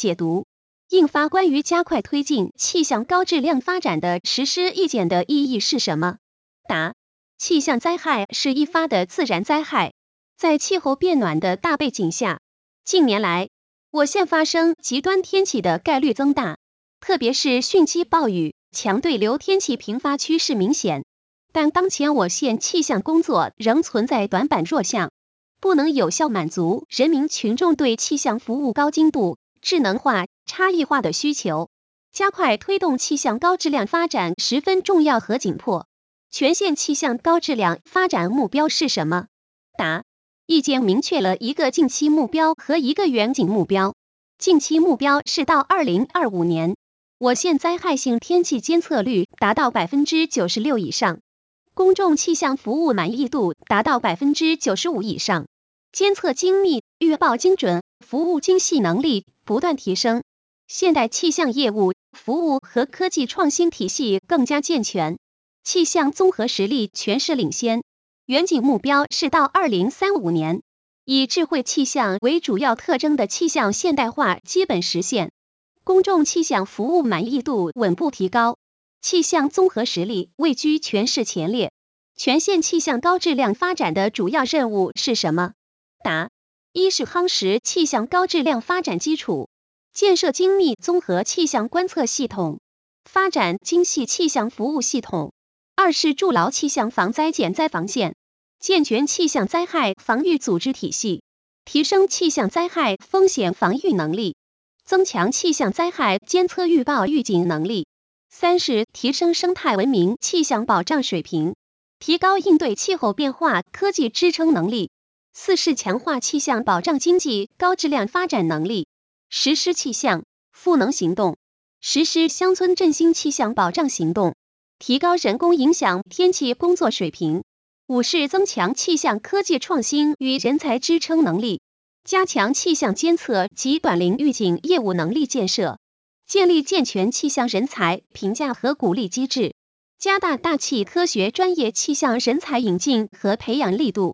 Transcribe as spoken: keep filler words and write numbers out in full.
解读，印发关于加快推进气象高质量发展的实施意见的意义是什么？答：气象灾害是易发的自然灾害，在气候变暖的大背景下，近年来我县发生极端天气的概率增大，特别是汛期暴雨、强对流天气频发趋势明显。但当前我县气象工作仍存在短板弱项，不能有效满足人民群众对气象服务高精度、智能化、差异化的需求，加快推动气象高质量发展十分重要和紧迫。全县气象高质量发展目标是什么？答：意见明确了一个近期目标和一个远景目标。近期目标是到二零二五年，我县灾害性天气监测率达到百分之九十六以上，公众气象服务满意度达到百分之九十五以上，监测精密、预报精准、服务精细能力不断提升，现代气象业务、服务和科技创新体系更加健全，气象综合实力全市领先。远景目标是到二零三五年，以智慧气象为主要特征的气象现代化基本实现，公众气象服务满意度稳步提高，气象综合实力位居全市前列。全县气象高质量发展的主要任务是什么？答：一是夯实气象高质量发展基础，建设精密综合气象观测系统，发展精细气象服务系统；二是筑牢气象防灾减灾防线，健全气象灾害防御组织体系，提升气象灾害风险防御能力，增强气象灾害监测预报预警能力；三是提升生态文明气象保障水平，提高应对气候变化科技支撑能力；四是强化气象保障经济高质量发展能力，实施气象赋能行动，实施乡村振兴气象保障行动，提高人工影响天气工作水平；五是增强气象科技创新与人才支撑能力，加强气象监测及短临预警业务能力建设，建立健全气象人才评价和鼓励机制，加大大气科学专业气象人才引进和培养力度。